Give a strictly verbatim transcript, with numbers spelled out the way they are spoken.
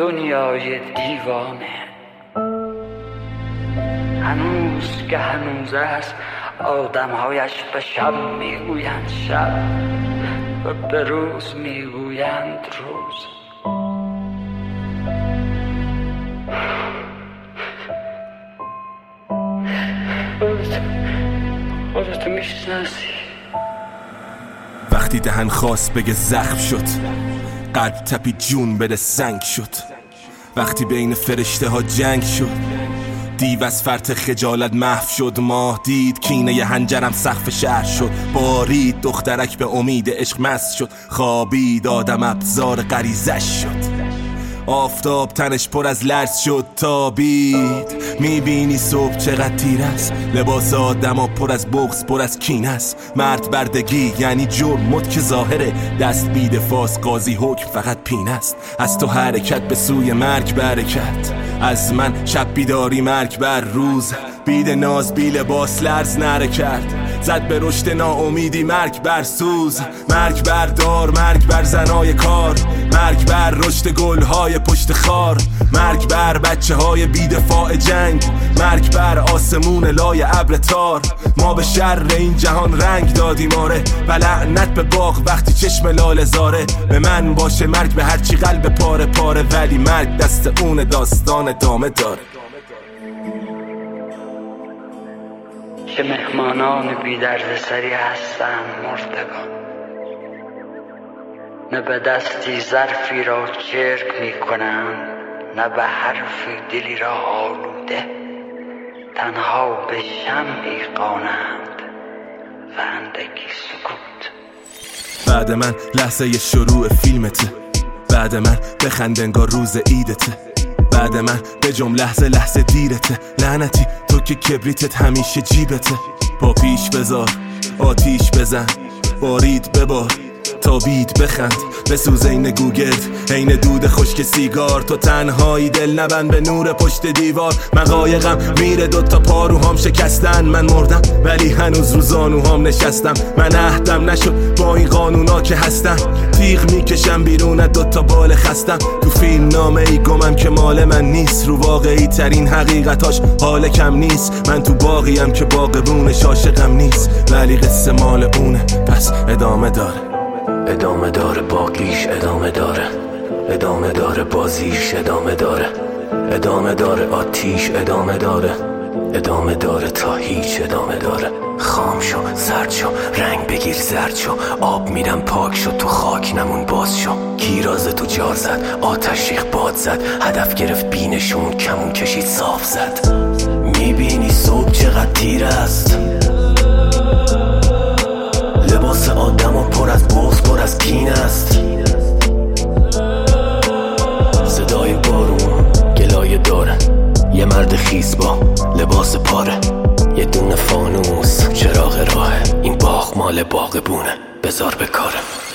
دنیای دیوانه. هنوز که هنوز است آدمهایش به شب میگویند شب و به روز میگویند روز. خودتو میشناسی. وقتی دهن خواست بگه زخم شد، قلب تپی جون بده سنگ شد. وقتی بین فرشته ها جنگ شد، دیو از فرط خجالت محو شد. ماه دید کینه ی هنجرم سقف شهر شد. بارید دخترک به امید عشق مست شد. خوابید آدم ابزار غریزش شد. آفتاب تنش پر از لرز شد تابید. میبینی صبح چقدر تیر است. لباس آدم ها پر از بغض پر از کین است. مرد بردگی یعنی جرم مد که ظاهره. دست بیده فاس قاضی حکم فقط پین است. از تو حرکت به سوی مرگ برکت. از من شب بیداری مرگ بر روز. بید ناز بی لباس لرز نره کرد. زد به رشد ناامیدی مرگ بر سوز. مرگ بر دار مرگ بر زنای کار. مرگ بر رشد گلهای پشت خار. مرگ بر بچه های بیدفاع جنگ. مرگ بر آسمون لای ابر تار. ما به شر این جهان رنگ دادیم آره. و لعنت به باغ وقتی چشم لاله زاره. به من باشه مرگ به هرچی قلب پاره پاره. ولی مرگ دست اون داستان ادامه داره. که مهمانان بی درد سری هستند مردگان. نه به دستی ظرفی را چرک می کنند، نه به حرفی دلی را آلوده. تنها به شمعی قانند و اندکی سکوت. بعد من لحظه ی شروع فیلمته. بعد من بخند انگار روز عیدته. بعد من به جمله لحظه لحظه دیرته. لعنتی تو که کبریتت همیشه جیبته. پا پیش بذار آتیش بزن. بارید ببار تابید بخند. بسوز این گوگرد این دود خشک سیگار. تو تنهایی دل نبند به نور پشت دیوار. من قایقم میره دوتا پاروهام شکستن. من مردم ولی هنوز رو زانوهام نشستم. من عهدم نشد با این قانونا که هستم. تیغ میکشم بیرون از دوتا بال خستم. تو فیلم نامه ای گمم که مال من نیست. رو واقعی ترین حقیقتاش حال کم نیست. من تو باقیم که باغبونش عاشقم نیست. ولی قصه مال اونه پس ادامه داره. ادامه داره باقیش ادامه داره. ادامه داره بازیش ادامه داره. ادامه داره آتیش ادامه داره. ادامه داره تا هیچ ادامه داره. خام شو سرد شو رنگ بگیر زرد شو. آب میدم پاک شو تو خاک نمون باز شو. گیراز تو جار زد آتش ریخ باد زد. هدف گرفت بینشون کمون کشید صاف زد. میبینی صبح چقدر تیر است. لباس آدم و پر از بغض پر از کین است. صدای بارون گلایه داره. یه مرد خیس با لباس پاره. یه دونه فانوس چراغ راهه. این باغ مال باغبونه بذار به کاره.